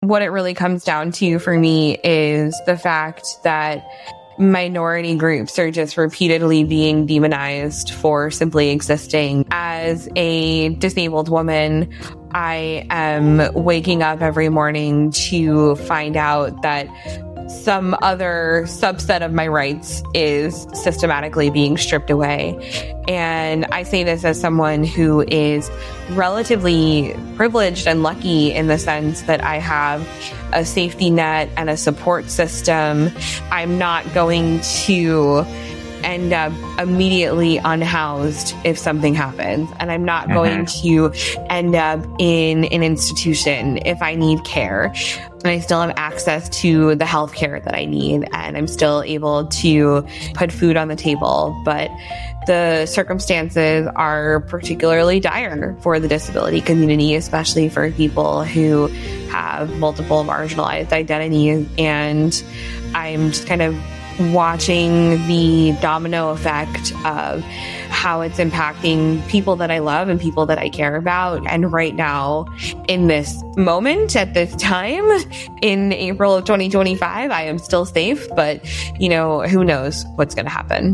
what it really comes down to for me is the fact that minority groups are just repeatedly being demonized for simply existing. As a disabled woman, I am waking up every morning to find out that some other subset of my rights is systematically being stripped away. And I say this as someone who is relatively privileged and lucky in the sense that I have a safety net and a support system. I'm not going to end up immediately unhoused if something happens. And I'm not going to end up in an institution if I need care. And I still have access to the health care that I need. And I'm still able to put food on the table. But the circumstances are particularly dire for the disability community, especially for people who have multiple marginalized identities. And I'm just kind of watching the domino effect of how it's impacting people that I love and people that I care about. And right now, in this moment, at this time, in April of 2025, I am still safe, but, who knows what's going to happen.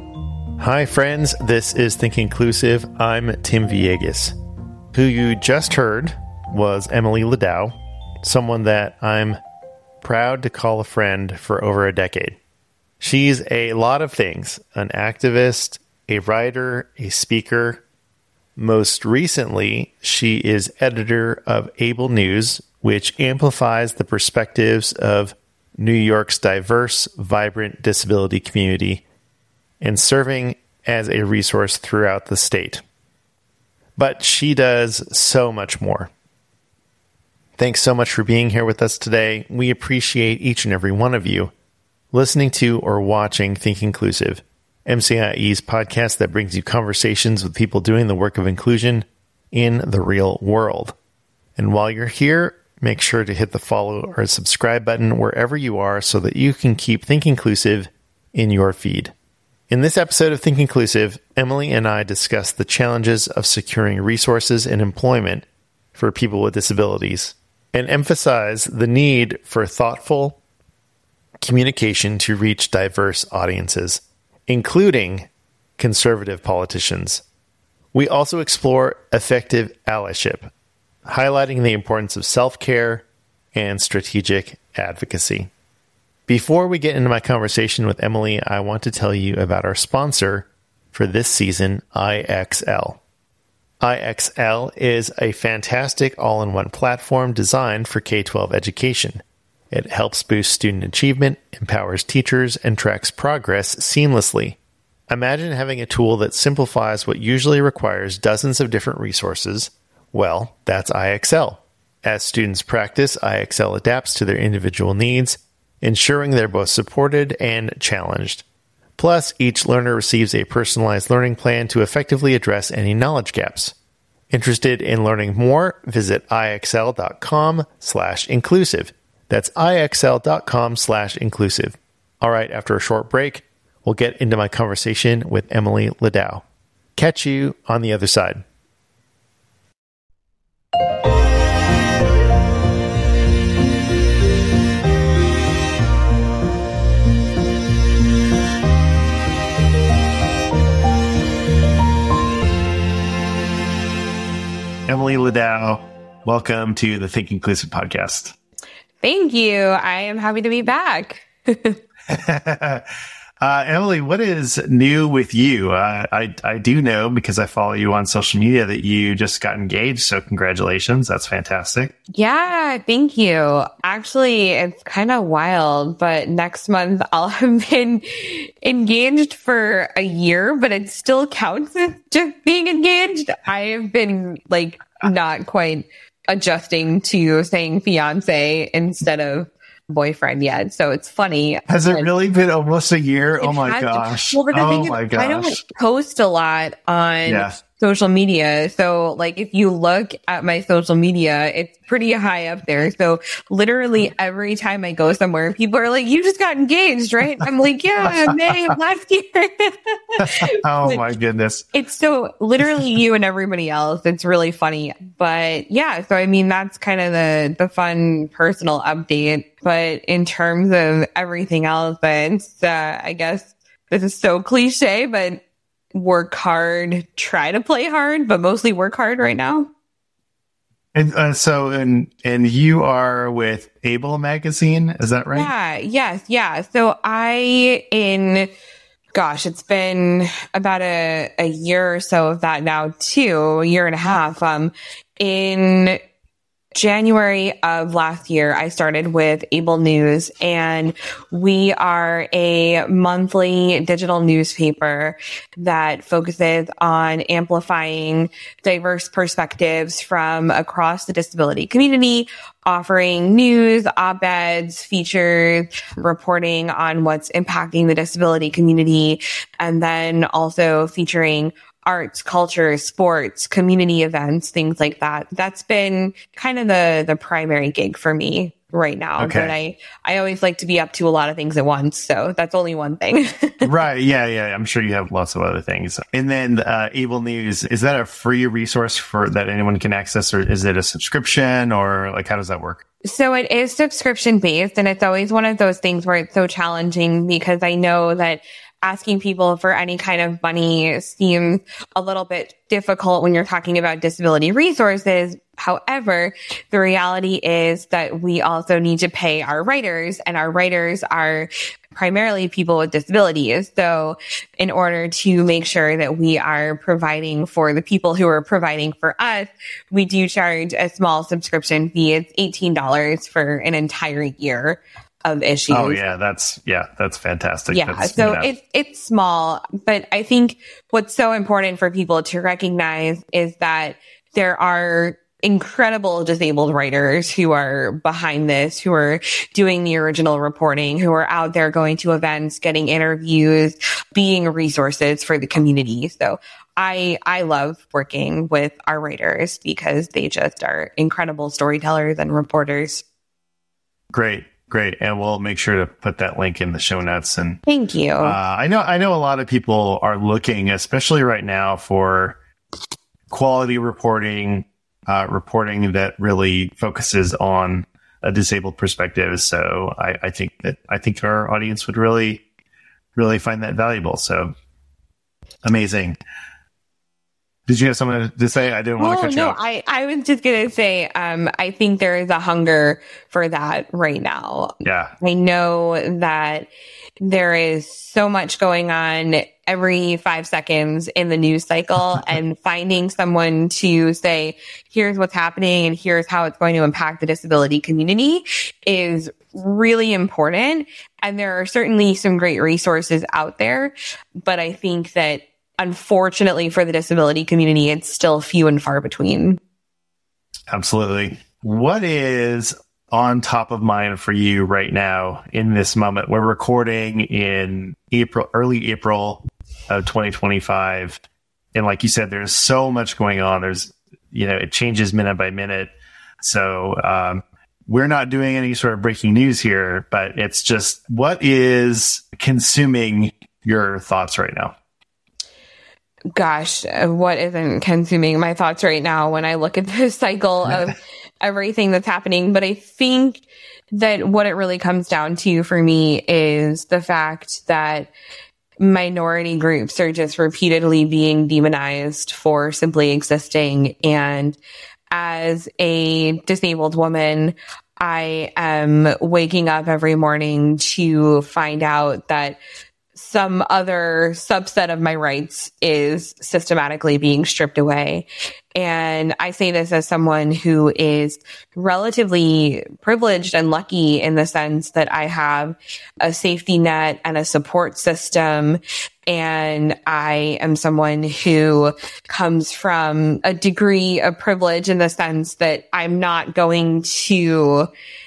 Hi, friends. This is Think Inclusive. I'm Tim Villegas. Who you just heard was Emily Ladau, someone that I'm proud to call a friend for over a decade. She's a lot of things: an activist, a writer, a speaker. Most recently, she is editor of Able News, which amplifies the perspectives of New York's diverse, vibrant disability community, and serving as a resource throughout the state. But she does so much more. Thanks so much for being here with us today. We appreciate each and every one of you listening to or watching Think Inclusive, MCIE's podcast that brings you conversations with people doing the work of inclusion in the real world. And while you're here, make sure to hit the follow or subscribe button wherever you are so that you can keep Think Inclusive in your feed. In this episode of Think Inclusive, Emily and I discuss the challenges of securing resources and employment for people with disabilities and emphasize the need for thoughtful communication to reach diverse audiences, including conservative politicians. We also explore effective allyship, highlighting the importance of self-care and strategic advocacy. Before we get into my conversation with Emily, I want to tell you about our sponsor for this season, IXL. IXL is a fantastic all-in-one platform designed for K-12 education. It helps boost student achievement, empowers teachers, and tracks progress seamlessly. Imagine having a tool that simplifies what usually requires dozens of different resources. Well, that's IXL. As students practice, IXL adapts to their individual needs, ensuring they're both supported and challenged. Plus, each learner receives a personalized learning plan to effectively address any knowledge gaps. Interested in learning more? Visit ixl.com/inclusive. That's ixl.com/inclusive. All right, after a short break, we'll get into my conversation with Emily Ladau. Catch you on the other side. Emily Ladau, welcome to the Think Inclusive podcast. Thank you. I am happy to be back. Emily, what is new with you? I do know, because I follow you on social media, that you just got engaged. So congratulations. That's fantastic. Yeah, thank you. Actually, it's kind of wild, but next month I'll have been engaged for a year, but it still counts as just being engaged. I have been not quite adjusting to saying fiance instead of boyfriend yet. So it's funny. Has it really been almost a year? Oh my gosh. Well, but the thing is, I don't post a lot on social media. So like if you look at my social media, it's pretty high up there. So literally every time I go somewhere, people are like, you just got engaged, right? I'm like, yeah, May of last year. Oh my goodness. It's so literally you and everybody else. It's really funny. But yeah, so I mean, that's kind of the fun personal update. But in terms of everything else, it's, I guess this is so cliche, but work hard, try to play hard, but mostly work hard right now. And and you are with Able Magazine, is that right? Yeah. So it's been about a year or so of that now too, a year and a half. In January of last year, I started with Able News, and we are a monthly digital newspaper that focuses on amplifying diverse perspectives from across the disability community, offering news, op-eds, features, reporting on what's impacting the disability community, and then also featuring arts, culture, sports, community events, things like that. That's been kind of the primary gig for me right now. Okay. But I always like to be up to a lot of things at once. So that's only one thing. Right. Yeah. I'm sure you have lots of other things. And then Able News, is that a free resource for that anyone can access, or is it a subscription, or like how does that work? So it is subscription based, and it's always one of those things where it's so challenging because I know that asking people for any kind of money seems a little bit difficult when you're talking about disability resources. However, the reality is that we also need to pay our writers, and our writers are primarily people with disabilities. So in order to make sure that we are providing for the people who are providing for us, we do charge a small subscription fee. It's $18 for an entire year of issues. Oh yeah, that's fantastic. Yeah, so it's small, but I think what's so important for people to recognize is that there are incredible disabled writers who are behind this, who are doing the original reporting, who are out there going to events, getting interviews, being resources for the community. So I love working with our writers because they just are incredible storytellers and reporters. Great. And we'll make sure to put that link in the show notes. And thank you. I know a lot of people are looking, especially right now, for quality reporting that really focuses on a disabled perspective. So I think our audience would really, really find that valuable. So amazing. Did you have something to say? I didn't want to cut you off. I was just going to say, I think there is a hunger for that right now. Yeah. I know that there is so much going on every 5 seconds in the news cycle, and finding someone to say, here's what's happening and here's how it's going to impact the disability community is really important. And there are certainly some great resources out there, but I think that unfortunately for the disability community, it's still few and far between. Absolutely. What is on top of mind for you right now in this moment? We're recording in early April of 2025. And like you said, there's so much going on. It changes minute by minute. So, we're not doing any sort of breaking news here, but it's just what is consuming your thoughts right now? Gosh, what isn't consuming my thoughts right now when I look at this cycle of everything that's happening? But I think that what it really comes down to for me is the fact that minority groups are just repeatedly being demonized for simply existing. And as a disabled woman, I am waking up every morning to find out that some other subset of my rights is systematically being stripped away. And I say this as someone who is relatively privileged and lucky in the sense that I have a safety net and a support system. And I am someone who comes from a degree of privilege in the sense that I'm not going to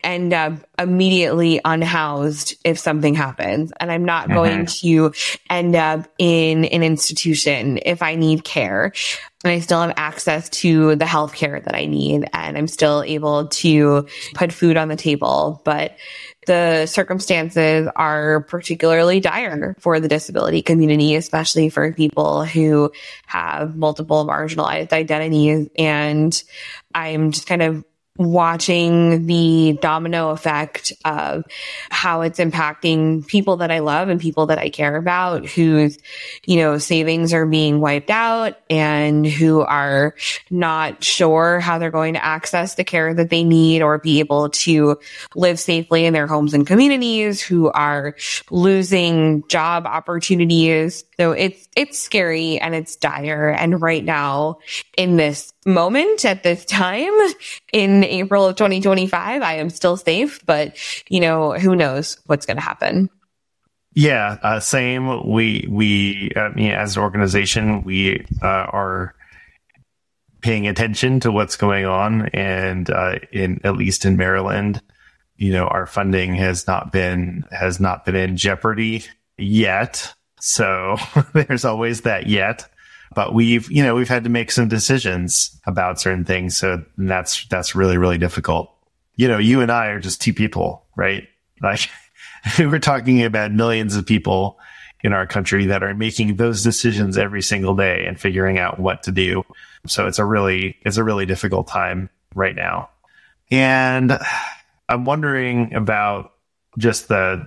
end up immediately unhoused if something happens. And I'm not going to end up in an institution if I need care. And I still have access to the healthcare that I need. And I'm still able to put food on the table. But the circumstances are particularly dire for the disability community, especially for people who have multiple marginalized identities. And I'm just kind of watching the domino effect of how it's impacting people that I love and people that I care about, whose, savings are being wiped out and who are not sure how they're going to access the care that they need or be able to live safely in their homes and communities, who are losing job opportunities. So it's scary and it's dire. And right now, in this moment, at this time, in April of 2025, I am still safe, but who knows what's going to happen. Yeah, same. We as an organization, we are paying attention to what's going on, and at least in Maryland, our funding has not been in jeopardy yet. So there's always that yet. But we've had to make some decisions about certain things. So that's really, really difficult. You and I are just two people, right? Like we're talking about millions of people in our country that are making those decisions every single day and figuring out what to do. So it's a really difficult time right now. And I'm wondering about just the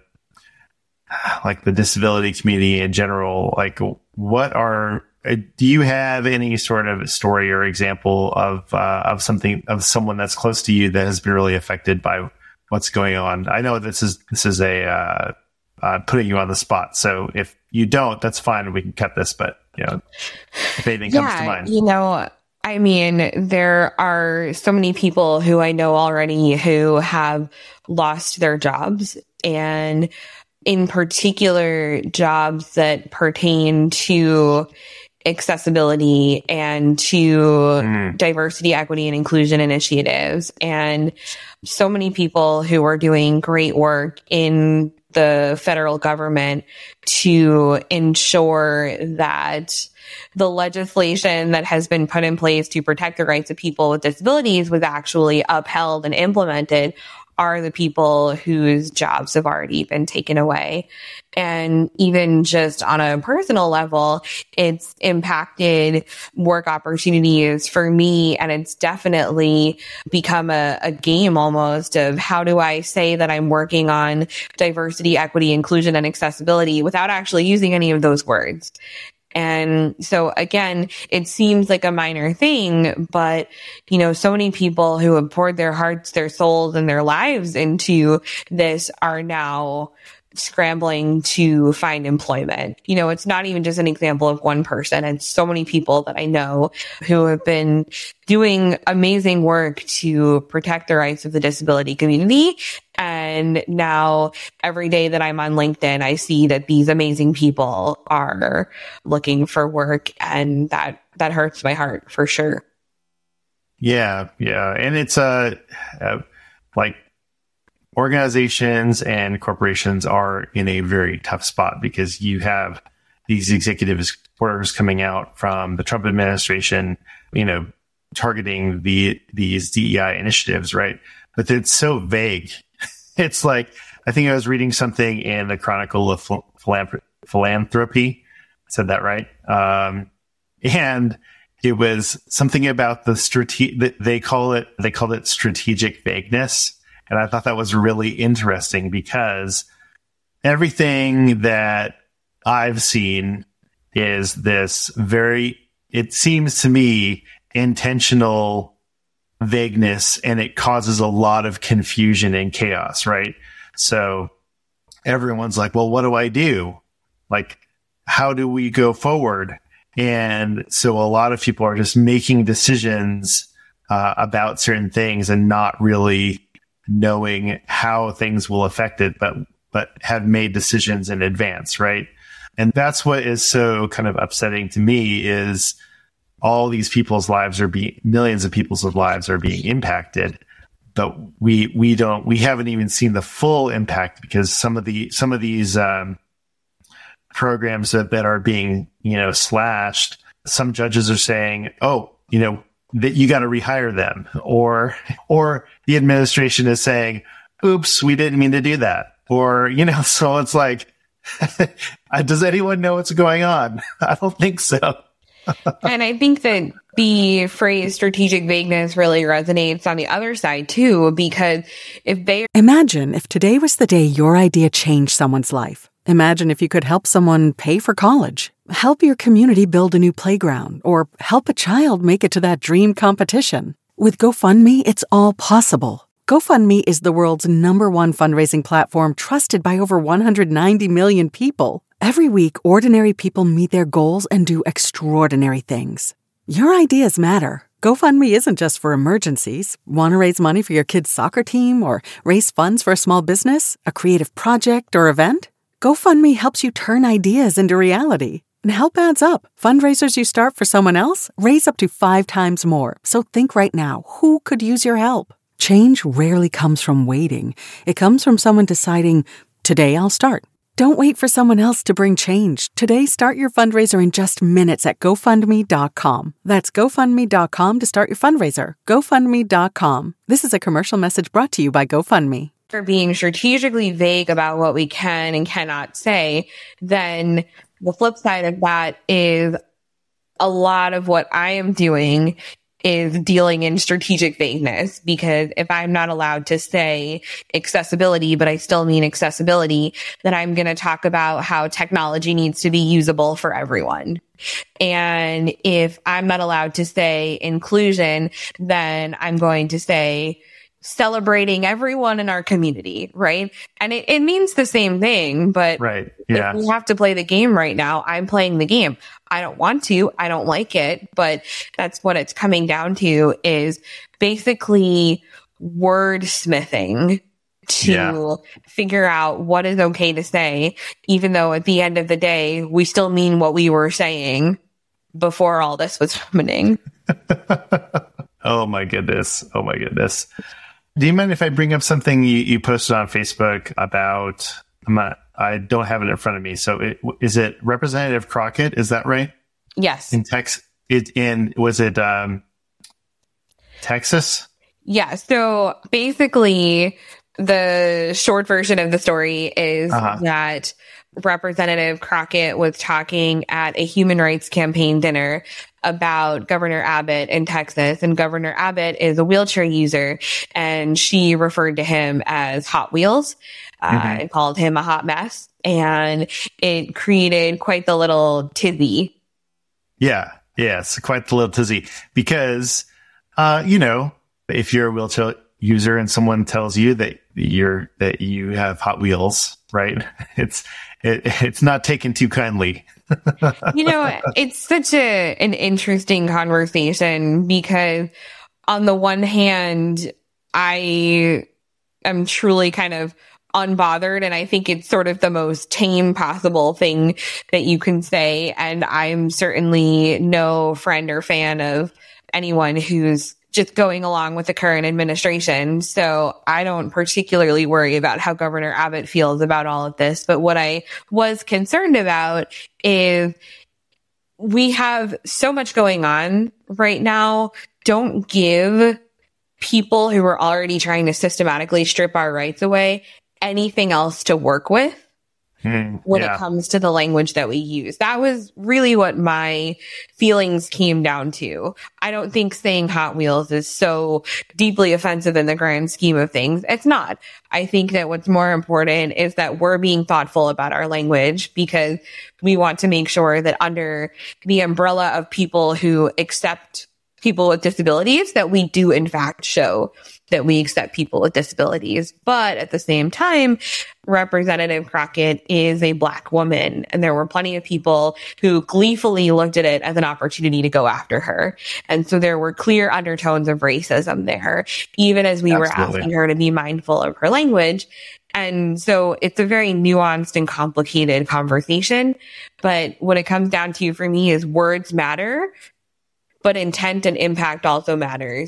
disability community in general. Like, do you have any sort of story or example of someone that's close to you that has been really affected by what's going on? I know this is a putting you on the spot. So if you don't, that's fine. We can cut this, but if anything comes to mind. There are so many people who I know already who have lost their jobs, and in particular jobs that pertain to accessibility and to diversity, equity, and inclusion initiatives. And so many people who are doing great work in the federal government to ensure that the legislation that has been put in place to protect the rights of people with disabilities was actually upheld and implemented are the people whose jobs have already been taken away. And even just on a personal level, it's impacted work opportunities for me. And it's definitely become a game almost of how do I say that I'm working on diversity, equity, inclusion, and accessibility without actually using any of those words. And so again, it seems like a minor thing, but so many people who have poured their hearts, their souls, and their lives into this are now scrambling to find employment. It's not even just an example of one person. It's so many people that I know who have been doing amazing work to protect the rights of the disability community. And now every day that I'm on LinkedIn, I see that these amazing people are looking for work, and that hurts my heart for sure. Yeah. And it's organizations and corporations are in a very tough spot because you have these executive orders coming out from the Trump administration, targeting these DEI initiatives, right? But it's so vague. It's like, I think I was reading something in the Chronicle of Philanthropy. I said that right. And it was something about they called it strategic vagueness. And I thought that was really interesting because everything that I've seen is this it seems to me, intentional vagueness, and it causes a lot of confusion and chaos, right? So everyone's like, well, what do I do? Like, how do we go forward? And so a lot of people are just making decisions about certain things and not really knowing how things will affect it, but have made decisions in advance, right? And that's what is so kind of upsetting to me is all these people's lives millions of people's lives are being impacted, but we haven't even seen the full impact, because some of these programs that are being, slashed, some judges are saying, oh, that you got to rehire them, or the administration is saying, oops, we didn't mean to do that. Or, so it's like, does anyone know what's going on? I don't think so. And I think that the phrase strategic vagueness really resonates on the other side too, because Imagine if today was the day your idea changed someone's life. Imagine if you could help someone pay for college, help your community build a new playground, or help a child make it to that dream competition. With GoFundMe, it's all possible. GoFundMe is the world's #1 fundraising platform, trusted by over 190 million people. Every week, ordinary people meet their goals and do extraordinary things. Your ideas matter. GoFundMe isn't just for emergencies. Want to raise money for your kid's soccer team, or raise funds for a small business, a creative project, or event? GoFundMe helps you turn ideas into reality. And help adds up. Fundraisers you start for someone else raise up to 5 times more. So think right now, who could use your help? Change rarely comes from waiting. It comes from someone deciding, today I'll start. Don't wait for someone else to bring change. Today, start your fundraiser in just minutes at GoFundMe.com. That's GoFundMe.com to start your fundraiser. GoFundMe.com. This is a commercial message brought to you by GoFundMe. For being strategically vague about what we can and cannot say, then the flip side of that is a lot of what I am doing is dealing in strategic vagueness, because if I'm not allowed to say accessibility, but I still mean accessibility, then I'm going to talk about how technology needs to be usable for everyone. And if I'm not allowed to say inclusion, then I'm going to say celebrating everyone in our community, right? And it means the same thing, but right. Yeah. If we have to play the game right now, I'm playing the game. I don't want to, I don't like it, but that's what it's coming down to, is basically wordsmithing to figure out what is okay to say, even though at the end of the day, we still mean what we were saying before all this was happening. Oh my goodness. Do you mind if I bring up something you posted on Facebook about, I don't have it in front of me. So is it Representative Crockett? Is that right? Yes. In Texas, Texas? Yeah. So basically, the short version of the story is that Representative Crockett was talking at a human rights campaign dinner about Governor Abbott in Texas, and Governor Abbott is a wheelchair user, and she referred to him as Hot Wheels and called him a hot mess, and it created quite the little tizzy. Yeah, it's quite the little tizzy, because if you're a wheelchair user and someone tells you that you have Hot Wheels, right? It's not taken too kindly. It's such an interesting conversation, because on the one hand, I am truly kind of unbothered, and I think it's sort of the most tame possible thing that you can say. And I'm certainly no friend or fan of anyone who's just going along with the current administration. So I don't particularly worry about how Governor Abbott feels about all of this. But what I was concerned about is we have so much going on right now. Don't give people who are already trying to systematically strip our rights away anything else to work with when it comes to the language that we use. That was really what my feelings came down to. I don't think saying Hot Wheels is so deeply offensive in the grand scheme of things. It's not. I think that what's more important is that we're being thoughtful about our language, because we want to make sure that under the umbrella of people who accept people with disabilities, that we do in fact show that we accept people with disabilities. But at the same time, Representative Crockett is a Black woman, and there were plenty of people who gleefully looked at it as an opportunity to go after her. And so there were clear undertones of racism there, even as we were asking her to be mindful of her language. And so it's a very nuanced and complicated conversation. But what it comes down to for me is words matter, but intent and impact also matters.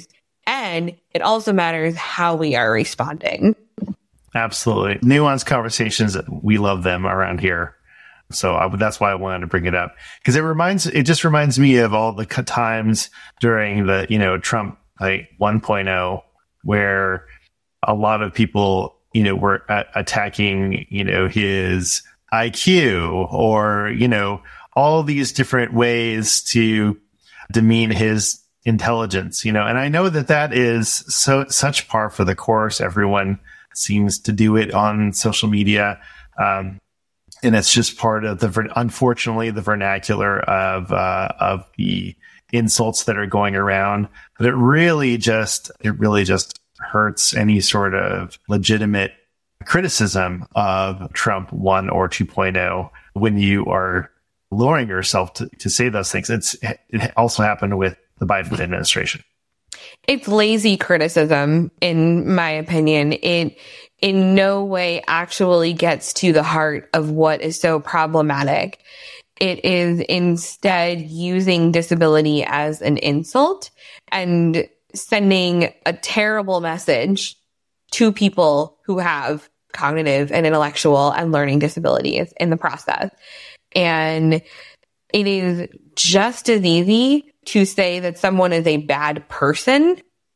And it also matters how we are responding. Absolutely. Nuanced conversations, we love them around here. So that's why I wanted to bring it up, because it just reminds me of all the times during the, Trump 1.0, where a lot of people, were attacking, his IQ or, all these different ways to demean his intelligence, and I know that is such par for the course. Everyone seems to do it on social media. And it's just part of unfortunately, the vernacular of the insults that are going around. But it really just hurts any sort of legitimate criticism of Trump 1 or 2.0 when you are lowering yourself to say those things. It also happened with the Biden administration. It's lazy criticism, in my opinion. It in no way actually gets to the heart of what is so problematic. It is instead using disability as an insult and sending a terrible message to people who have cognitive and intellectual and learning disabilities in the process. And it is just as easy to say that someone is a bad person.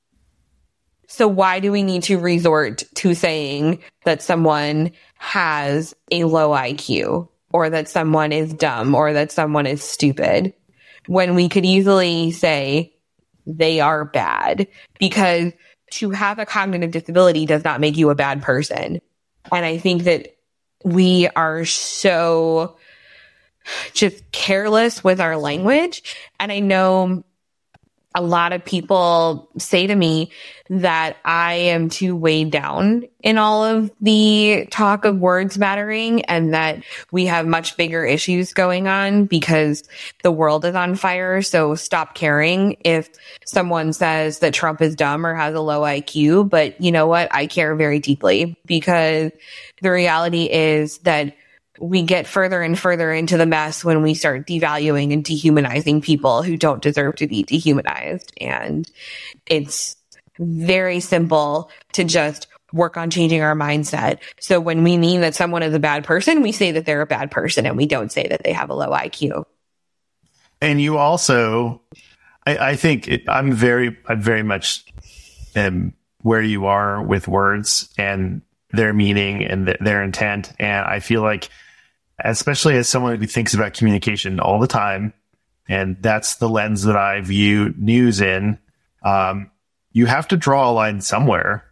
So why do we need to resort to saying that someone has a low IQ or that someone is dumb or that someone is stupid when we could easily say they are bad? Because to have a cognitive disability does not make you a bad person. And I think that we are so just careless with our language. And I know a lot of people say to me that I am too weighed down in all of the talk of words mattering and that we have much bigger issues going on because the world is on fire. So stop caring if someone says that Trump is dumb or has a low IQ. But you know what? I care very deeply because the reality is that we get further and further into the mess when we start devaluing and dehumanizing people who don't deserve to be dehumanized. And it's very simple to just work on changing our mindset. So when we mean that someone is a bad person, we say that they're a bad person and we don't say that they have a low IQ. And you also, I think I'm very much where you are with words and their meaning and their intent. And I feel like, especially as someone who thinks about communication all the time, and that's the lens that I view news in, you have to draw a line somewhere.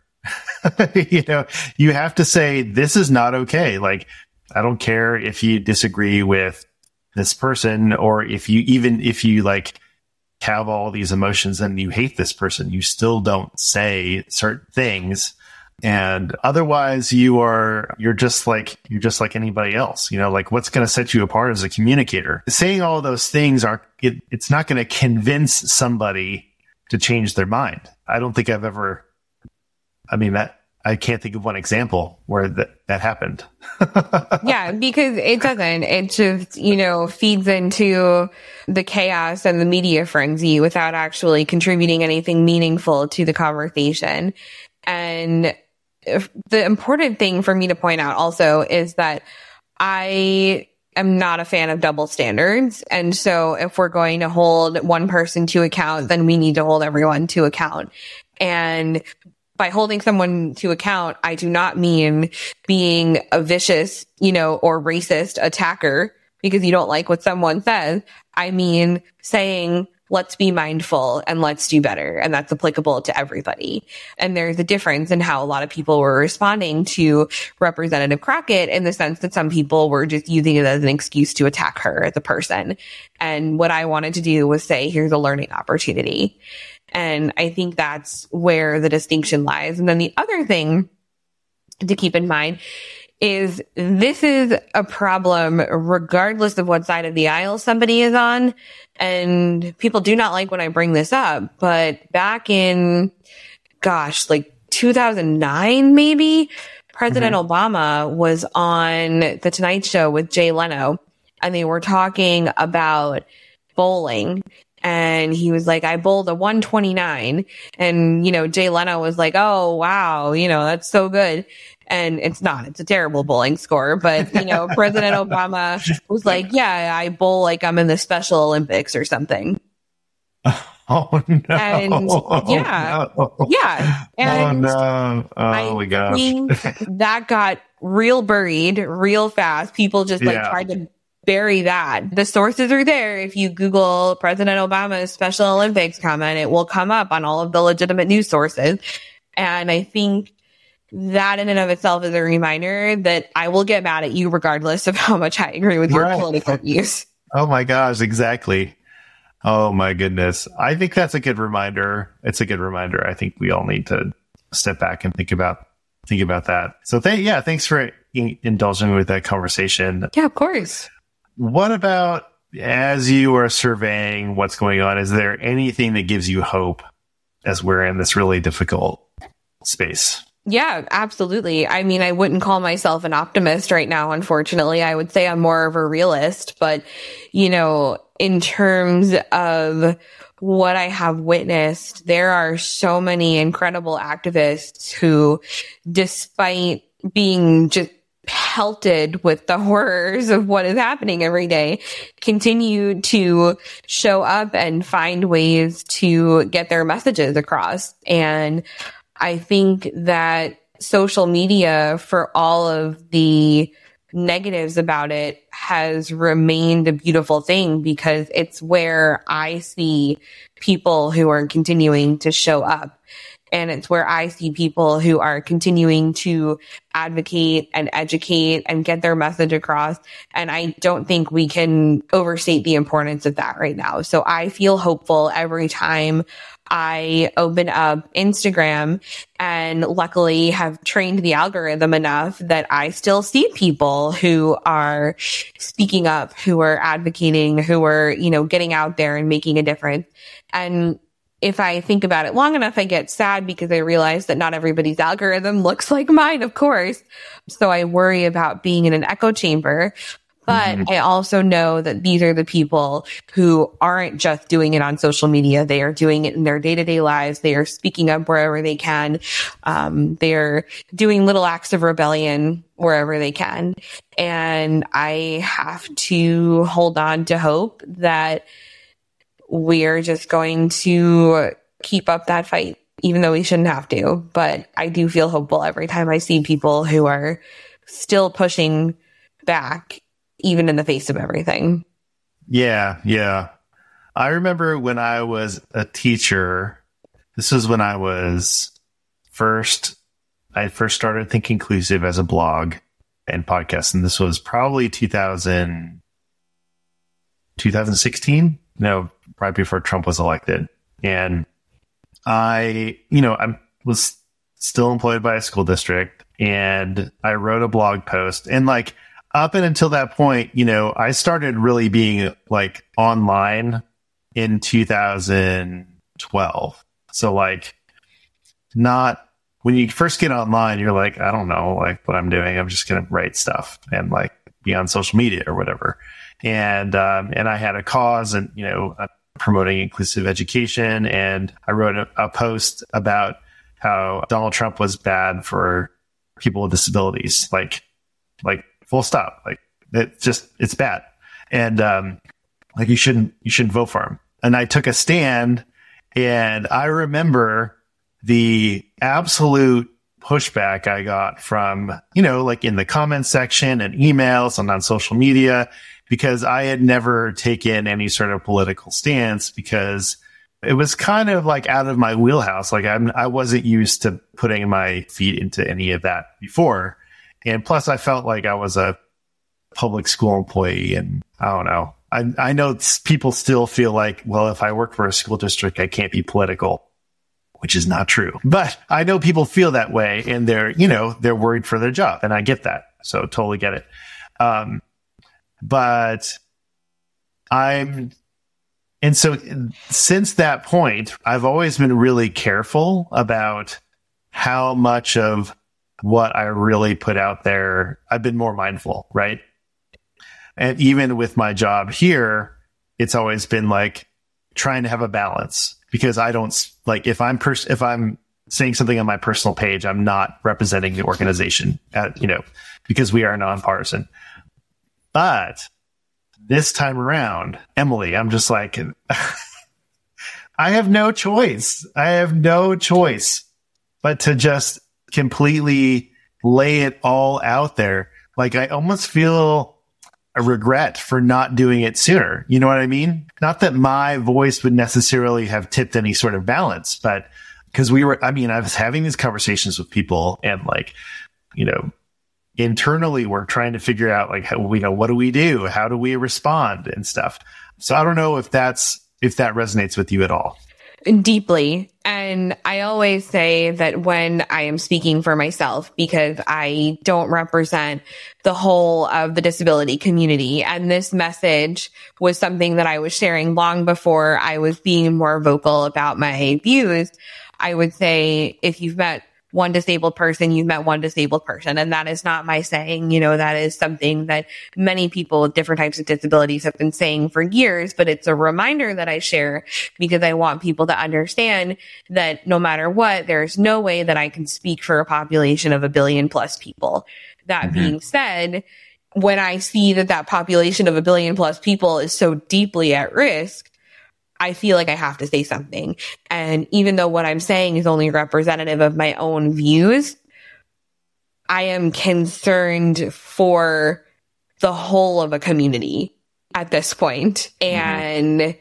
You have to say, this is not okay. Like, I don't care if you disagree with this person or if you like have all these emotions and you hate this person, you still don't say certain things. And otherwise you're just like anybody else, like what's going to set you apart as a communicator? Saying all those things it's not going to convince somebody to change their mind. I don't think I can't think of one example where that happened. Yeah, because it doesn't. It just, feeds into the chaos and the media frenzy without actually contributing anything meaningful to the conversation. And the important thing for me to point out also is that I am not a fan of double standards. And so if we're going to hold one person to account, then we need to hold everyone to account. And by holding someone to account, I do not mean being a vicious, or racist attacker because you don't like what someone says. I mean saying, let's be mindful and let's do better. And that's applicable to everybody. And there's a difference in how a lot of people were responding to Representative Crockett in the sense that some people were just using it as an excuse to attack her as a person. And what I wanted to do was say, here's a learning opportunity. And I think that's where the distinction lies. And then the other thing to keep in mind is this is a problem regardless of what side of the aisle somebody is on. And people do not like when I bring this up, but back in, 2009, maybe, President Obama was on The Tonight Show with Jay Leno, and they were talking about bowling. And he was like, I bowled a 129. And, Jay Leno was like, oh, wow, that's so good. And it's not, it's a terrible bowling score. But, President Obama was like, yeah, I bowl like I'm in the Special Olympics or something. Oh, no. And yeah. No. Yeah. And oh my gosh. think that got real buried real fast. People just tried to bury that. The sources are there. If you Google President Obama's Special Olympics comment, it will come up on all of the legitimate news sources. And I think that in and of itself is a reminder that I will get mad at you regardless of how much I agree with your political views. Oh my gosh, exactly. Oh my goodness. I think that's a good reminder. It's a good reminder. I think we all need to step back and think about that. So thanks for indulging me with that conversation. Yeah, of course. What about, as you are surveying what's going on, is there anything that gives you hope as we're in this really difficult space? Yeah, absolutely. I mean, I wouldn't call myself an optimist right now, unfortunately. I would say I'm more of a realist, but, in terms of what I have witnessed, there are so many incredible activists who, despite being just pelted with the horrors of what is happening every day, continue to show up and find ways to get their messages across. And I think that social media, for all of the negatives about it, has remained a beautiful thing because it's where I see people who are continuing to show up. And it's where I see people who are continuing to advocate and educate and get their message across. And I don't think we can overstate the importance of that right now. So I feel hopeful every time I open up Instagram, and luckily have trained the algorithm enough that I still see people who are speaking up, who are advocating, who are, getting out there and making a difference. And if I think about it long enough, I get sad because I realize that not everybody's algorithm looks like mine, of course. So I worry about being in an echo chamber. But I also know that these are the people who aren't just doing it on social media. They are doing it in their day-to-day lives. They are speaking up wherever they can. They're doing little acts of rebellion wherever they can. And I have to hold on to hope that we're just going to keep up that fight, even though we shouldn't have to. But I do feel hopeful every time I see people who are still pushing back, even in the face of everything. Yeah. I remember when I was a teacher, this was when I first started Think Inclusive as a blog and podcast. And this was probably 2016. No, right before Trump was elected. And I was still employed by a school district, and I wrote a blog post, and up and until that point, I started really being online in 2012. So not when you first get online, you're like, I don't know, what I'm doing. I'm just going to write stuff and be on social media or whatever. And I had a cause and, promoting inclusive education. And I wrote a post about how Donald Trump was bad for people with disabilities. Full stop. It's bad. And, you shouldn't vote for him. And I took a stand, and I remember the absolute pushback I got from, in the comment section and emails and on social media, because I had never taken any sort of political stance, because it was kind of out of my wheelhouse. I wasn't used to putting my feet into any of that before. And plus, I felt like I was a public school employee, and I don't know. I know people still feel like, well, if I work for a school district, I can't be political, which is not true. But I know people feel that way, and they're worried for their job, and I get that. So totally get it. And so since that point, I've always been really careful about how much of what I really put out there. I've been more mindful, right? And even with my job here, it's always been trying to have a balance because I don't like if I'm saying something on my personal page, I'm not representing the organization because we are nonpartisan. But this time around, Emily, I'm just like, I have no choice. But to just completely lay it all out there. Like I almost feel a regret for not doing it sooner. You know what I mean? Not that my voice would necessarily have tipped any sort of balance, but because I was having these conversations with people and like, internally we're trying to figure out like, what do we do? How do we respond and stuff? So I don't know if that resonates with you at all. Deeply. And I always say that when I am speaking for myself, because I don't represent the whole of the disability community. And this message was something that I was sharing long before I was being more vocal about my views. I would say, if you've met one disabled person, you've met one disabled person. And that is not my saying, that is something that many people with different types of disabilities have been saying for years, but it's a reminder that I share because I want people to understand that no matter what, there's no way that I can speak for a population of 1 billion plus people. That being said, when I see that population of 1 billion plus people is so deeply at risk, I feel like I have to say something. And even though what I'm saying is only representative of my own views, I am concerned for the whole of a community at this point. And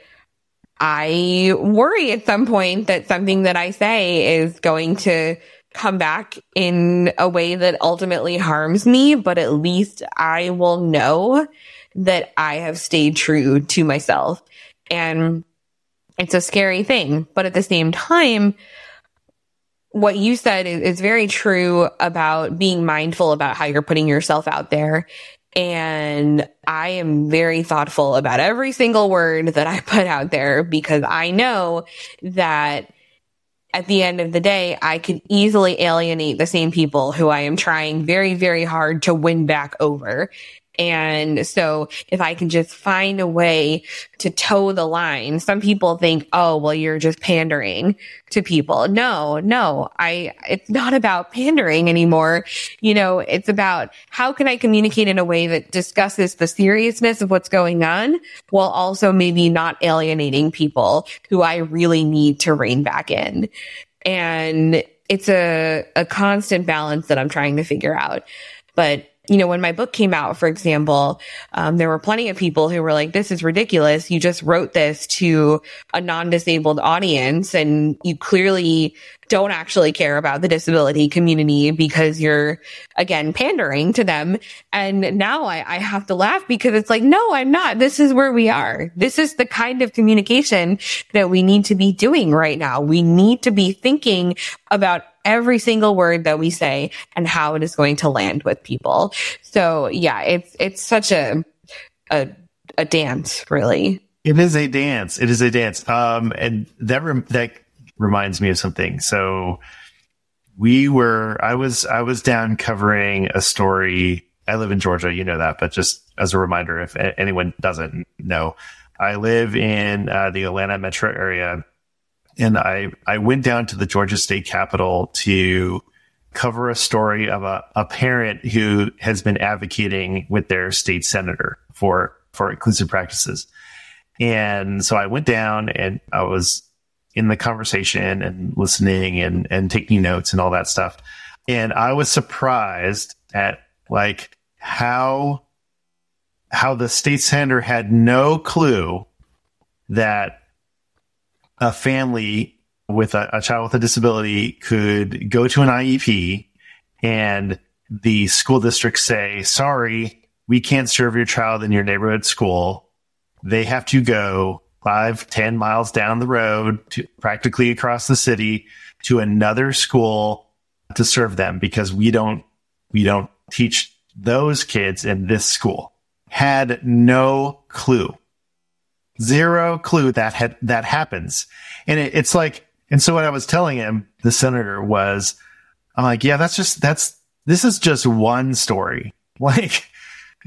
I worry at some point that something that I say is going to come back in a way that ultimately harms me, but at least I will know that I have stayed true to myself. And it's a scary thing, but at the same time, what you said is very true about being mindful about how you're putting yourself out there. And I am very thoughtful about every single word that I put out there because I know that at the end of the day, I could easily alienate the same people who I am trying very, very hard to win back over. And so if I can just find a way to toe the line, some people think, oh, well, you're just pandering to people. No, it's not about pandering anymore. It's about how can I communicate in a way that discusses the seriousness of what's going on while also maybe not alienating people who I really need to rein back in. And it's a constant balance that I'm trying to figure out. But when my book came out, for example, there were plenty of people who were like, this is ridiculous. You just wrote this to a non-disabled audience and you clearly don't actually care about the disability community because you're, again, pandering to them. And now I have to laugh because it's like, no, I'm not. This is where we are. This is the kind of communication that we need to be doing right now. We need to be thinking about every single word that we say and how it is going to land with people. So yeah, it's such a dance, really. It is a dance. And that reminds me of something. So I was down covering a story. I live in Georgia, you know that, but just as a reminder, if anyone doesn't know, I live in the Atlanta metro area. And I went down to the Georgia State Capitol to cover a story of a parent who has been advocating with their state senator for inclusive practices. And so I went down and I was in the conversation and listening and taking notes and all that stuff. And I was surprised at like how the state senator had no clue that a family with a child with a disability could go to an IEP and the school district say, sorry, we can't serve your child in your neighborhood school. They have to go 5-10 miles down the road to practically across the city to another school to serve them because we don't teach those kids in this school. Had no clue. Zero clue that happens. And it's like, and so what I was telling him, the senator, was, I'm like, yeah, this is just one story. Like,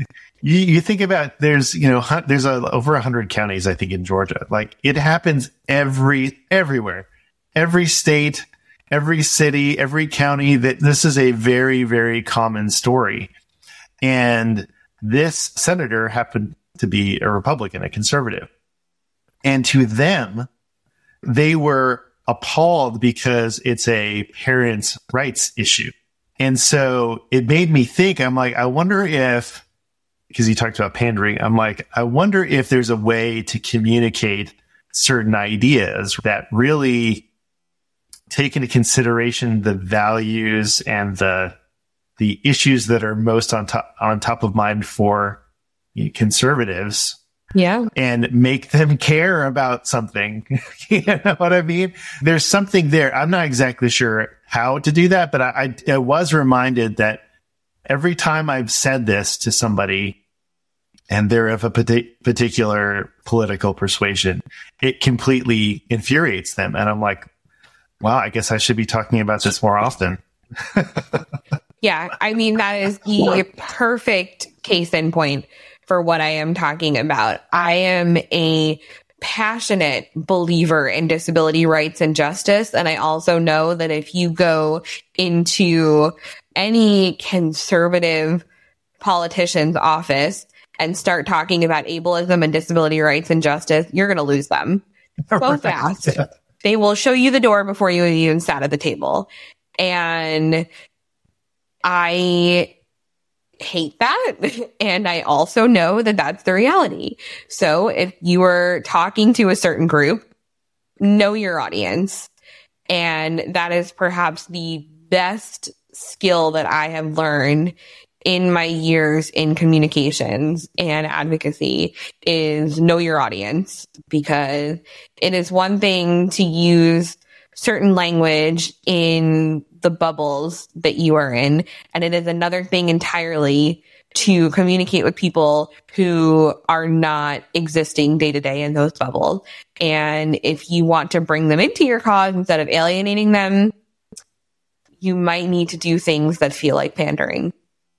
You think about there's over 100 counties, I think, in Georgia. Like, it happens everywhere, every state, every city, every county. That this is a very, very common story. And this senator happened to be a Republican, a conservative. And to them, they were appalled because it's a parents' rights issue. And so it made me think, I'm like, I wonder if, because he talked about pandering, I'm like, I wonder if there's a way to communicate certain ideas that really take into consideration the values and the issues that are most on top of mind for conservatives. Yeah. And make them care about something. You know what I mean? There's something there. I'm not exactly sure how to do that, but I was reminded that every time I've said this to somebody and they're of a particular political persuasion, it completely infuriates them. And I'm like, wow, I guess I should be talking about this more often. Yeah. I mean, that is the perfect case in point for what I am talking about. I am a passionate believer in disability rights and justice. And I also know that if you go into any conservative politician's office and start talking about ableism and disability rights and justice, you're going to lose them so fast. They will show you the door before you even sat at the table. And I hate that. And I also know that that's the reality. So if you are talking to a certain group, know your audience. And that is perhaps the best skill that I have learned in my years in communications and advocacy is know your audience, because it is one thing to use certain language in the bubbles that you are in. And it is another thing entirely to communicate with people who are not existing day to day in those bubbles. And if you want to bring them into your cause instead of alienating them, you might need to do things that feel like pandering.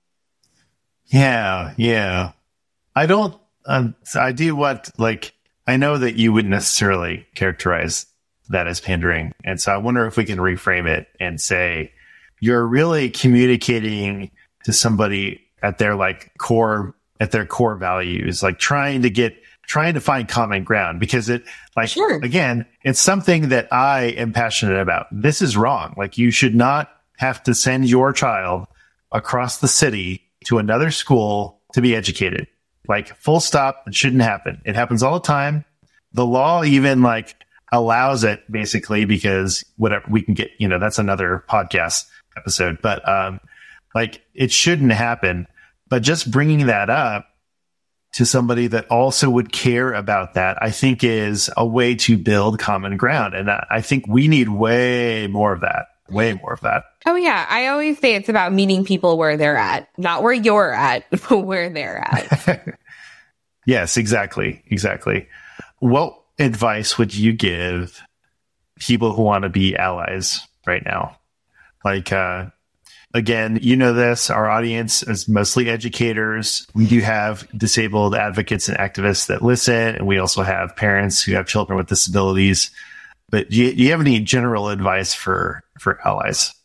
Yeah. I don't, I do what, like, I know that you wouldn't necessarily characterize that as pandering. And so I wonder if we can reframe it and say, you're really communicating to somebody at their core values, like trying to find common ground, because it, like, sure. Again, it's something that I am passionate about. This is wrong. Like, you should not have to send your child across the city to another school to be educated. Like, full stop. It shouldn't happen. It happens all the time. The law even allows it, basically, because whatever we can get, that's another podcast episode, but it shouldn't happen. But just bringing that up to somebody that also would care about that, I think, is a way to build common ground. And I think we need way more of that. Oh, yeah. I always say it's about meeting people where they're at, not where you're at, but where they're at. Yes, exactly. What advice would you give people who want to be allies right now? Like, again, this, our audience is mostly educators. We do have disabled advocates and activists that listen, and we also have parents who have children with disabilities. But do you have any general advice for allies?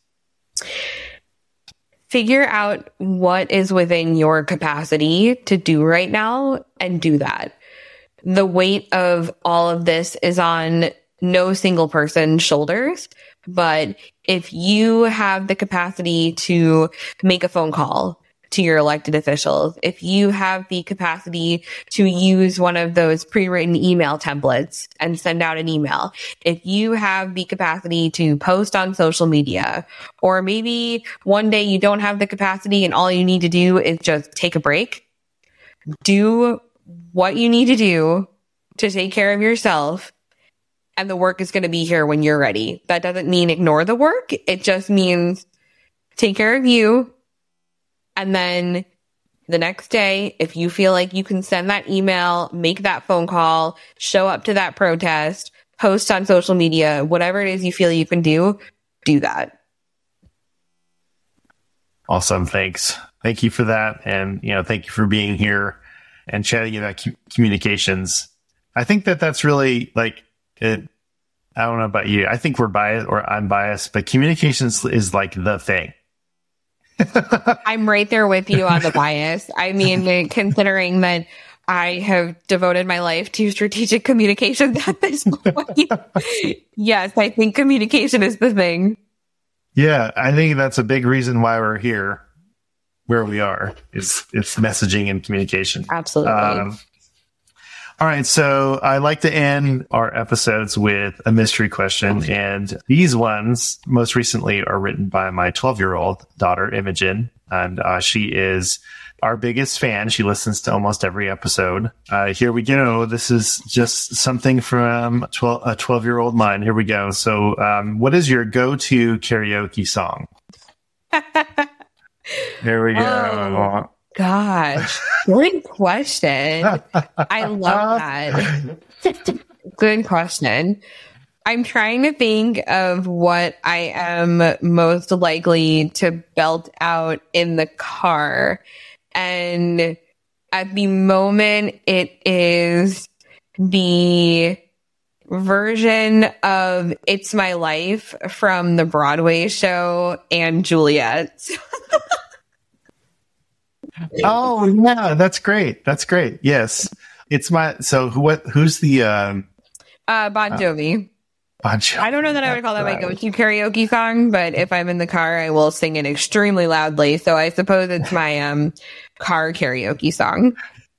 Figure out what is within your capacity to do right now and do that. The weight of all of this is on no single person's shoulders. But if you have the capacity to make a phone call to your elected officials, if you have the capacity to use one of those pre-written email templates and send out an email, if you have the capacity to post on social media, or maybe one day you don't have the capacity and all you need to do is just take a break, do what you need to do to take care of yourself, and the work is going to be here when you're ready. That doesn't mean ignore the work. It just means take care of you. And then the next day, if you feel like you can send that email, make that phone call, show up to that protest, post on social media, whatever it is you feel you can do that. Awesome. Thanks. Thank you for that. And, thank you for being here and chatting about communications. I think that's really it. I don't know about you. I think we're biased, or I'm biased, but communications is like the thing. I'm right there with you on the bias. I mean, considering that I have devoted my life to strategic communications at this point. Yes, I think communication is the thing. Yeah, I think that's a big reason why we're here, where we are, is it's messaging and communication. Absolutely. All right, so I like to end our episodes with a mystery question, and these ones most recently are written by my 12-year-old daughter, Imogen, and she is our biggest fan. She listens to almost every episode. Here we go. This is just something from a 12-year-old mind. Here we go. So what is your go-to karaoke song? Here we go. Oh, gosh. Good question. I love that. Good question. I'm trying to think of what I am most likely to belt out in the car. And at the moment, it is the version of It's My Life from the Broadway show and Juliet. Oh, yeah, that's great. That's great. Yes. Who's the Bon Jovi. Bon Jovi. I don't know that I would call that my go-to karaoke song, but if I'm in the car, I will sing it extremely loudly. So I suppose it's my car karaoke song.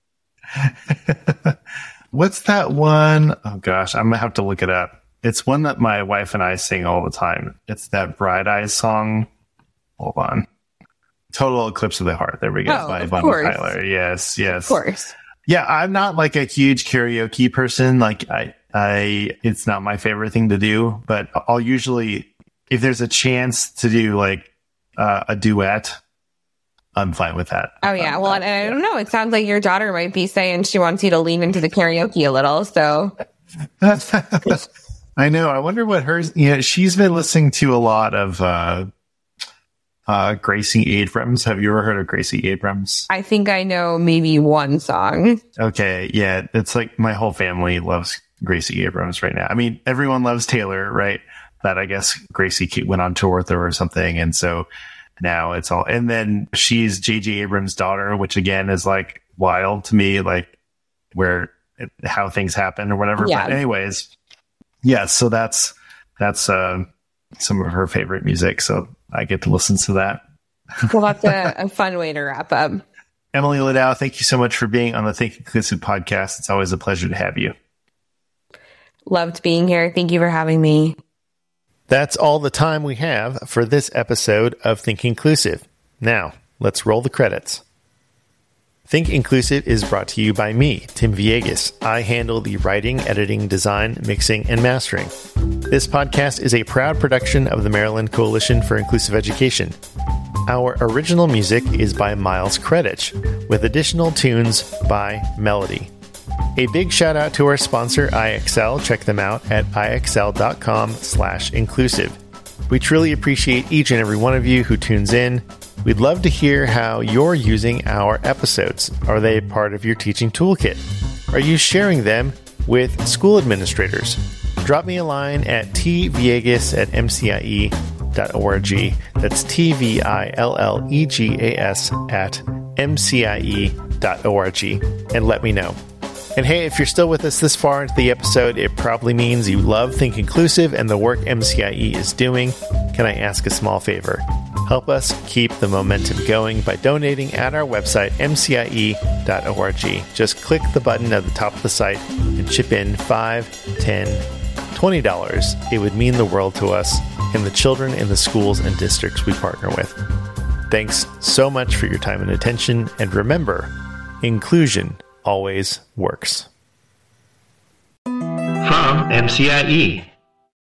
What's that one? Oh gosh, I'm gonna have to look it up. It's one that my wife and I sing all the time. It's that Bright Eyes song. Hold on. Total Eclipse of the Heart. There we go. By Bonnie Tyler. Yes. Of course. Yeah, I'm not like a huge karaoke person. Like it's not my favorite thing to do, but I'll usually, if there's a chance to do like a duet, I'm fine with that. Oh yeah. Well, and I don't know. It sounds like your daughter might be saying she wants you to lean into the karaoke a little. So I know. I wonder what hers, she's been listening to a lot of, Gracie Abrams. Have you ever heard of Gracie Abrams? I think I know maybe one song. Okay. Yeah. It's like my whole family loves Gracie Abrams right now. I mean, everyone loves Taylor, right? That I guess Gracie went on tour with her or something. And so now it's all, and then she's J.J. Abrams' daughter, which again is like wild to me, like how things happen or whatever. Yeah. But anyways, yeah. So that's some of her favorite music. So I get to listen to that. Well, that's a fun way to wrap up. Emily Ladau, thank you so much for being on the Think Inclusive podcast. It's always a pleasure to have you. Loved being here. Thank you for having me. That's all the time we have for this episode of Think Inclusive. Now, let's roll the credits. Think Inclusive is brought to you by me, Tim Villegas. I handle the writing, editing, design, mixing, and mastering. This podcast is a proud production of the Maryland Coalition for Inclusive Education. Our original music is by Miles Kredich, with additional tunes by Melody. A big shout out to our sponsor, IXL. Check them out at ixl.com/inclusive. We truly appreciate each and every one of you who tunes in. We'd love to hear how you're using our episodes. Are they part of your teaching toolkit? Are you sharing them with school administrators? Drop me a line at tvillegas@mcie.org. That's tvillegas@mcie.org, and let me know. And hey, if you're still with us this far into the episode, it probably means you love Think Inclusive and the work MCIE is doing. Can I ask a small favor? Help us keep the momentum going by donating at our website, mcie.org. Just click the button at the top of the site and chip in $5, $10, $20. It would mean the world to us and the children in the schools and districts we partner with. Thanks so much for your time and attention. And remember, inclusion always works. From MCIE.